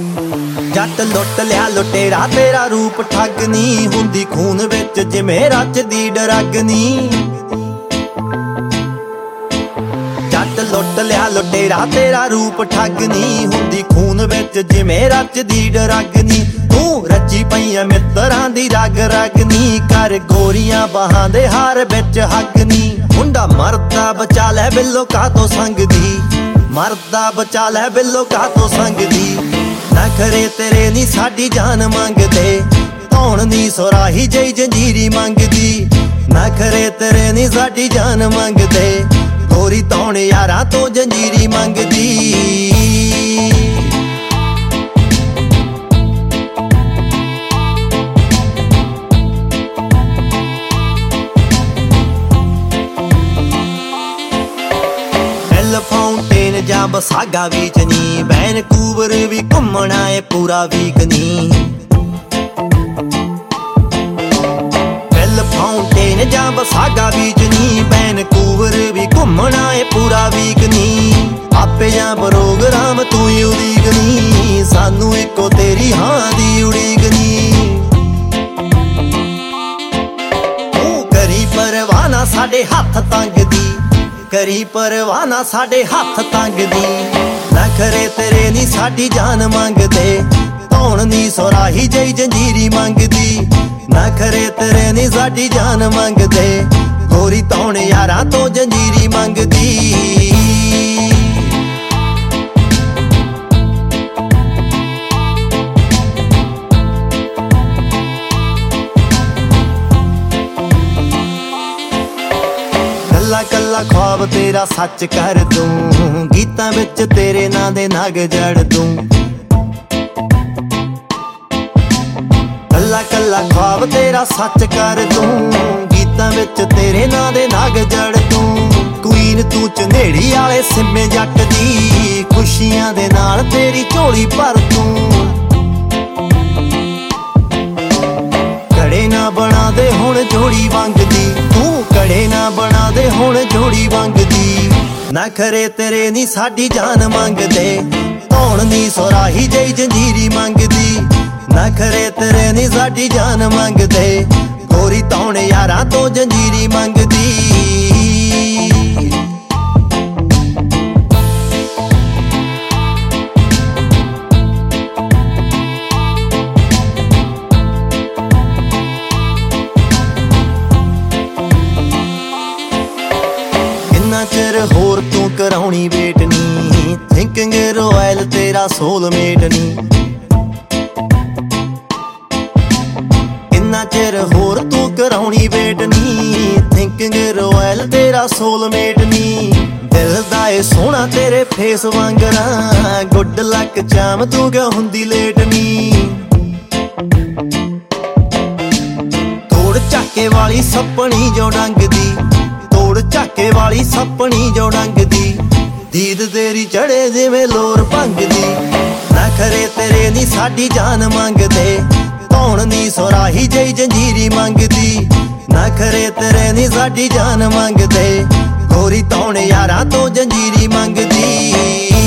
जट लुट लिया लुटेरा तेरा रूप ठगनी हुंदी खून विच जिवें रचदी डरगनी। जट लुट लिया लुटेरा तेरा रूप ठगनी हुंदी खून विच जिवें रचदी डरगनी। तू रची पईया मित्रां दी रग रगनी कर गोरियां बाहां दे हार विच हगनी। मुंडा मरदा बचा लै बिल्लो कातों संगदी, मरदा बचा लै बिल्लो कातों संगदी। नखरे तेरे नी साडी जान मंगदे धौण नी सुराही जई जंजीरी मंगदी। नखरे तेरे नी साडी जान मंगदे गोरी धौण यारां तो जंजीरी मंगदी। फाउंटेन जां बसागा बीच नी वैनकूवर भी घुमना है पूरा वीक नी। वेल फाउंटेन जां बसागा बीच नी वैनकूवर भी घुमना है पूरा वीक नी। आपे जां प्रोग्राम तू ही उड़ीकनी सानू इको तेरी हां दी उड़ीकनी। तू करी परवाना साडे हथ तंग दी, करी परवाना साडे हथ तंग दी। नखरे तेरे नी साडी जान मंगदे धौण नी सुराही जई जंजीरी मंगदी। नखरे तेरे नी साडी जान मंगदे गोरी धौण यारां तो जंजीरी मंगदी। कल्ला कल्ला ख्वाब तेरा सच कर दूं गीतां विच तेरे नां दे नग जड़ दूं। कल्ला कल्ला ख्वाब तेरा सच कर दूं गीतां विच तेरे नां दे नग जड़ दूं। क्वीन तू झनेड़ी आले सिम्मे जट दी खुशियां दे नाल तेरी झोली भर दूं। कड़े ना बना दे हुण जोड़ी वंगदी, तू कड़े ना बना दे हुण जोड़ी वंगदी। नखरे तेरे नी साडी जान मंगदे धौण नी सुराही जई जंजीरी मंगदी। नखरे तेरे नी साडी जान मंगदे गोरी धौण यारां तो जंजीरी मंगदी। चिर होर तू कराउणी वेट नी थिंकिंग रॉयल तेरा सोलमेट नी। इन्ना चिर होर तू कराउणी वेट नी थिंकिंग रॉयल तेरा सोलमेट नी। दिल दा ए सोहना तेरे फेस वांगरा गुड लक चाम तू क्या हुंदी लेट नी। तोड़ झाके वाली सपनी जो डंगदी, तोड़ झाके वाली सपनी जो डंगदी। दीद तेरी चढ़े जिवें लोर भंगदी। नखरे तेरे नी साडी जान मंगदे धौण नी सुराही जई जंजीरी मंगदी। नखरे तेरे नी साडी जान मंगदे गोरी धौण यारां तो जंजीरी मंगदी।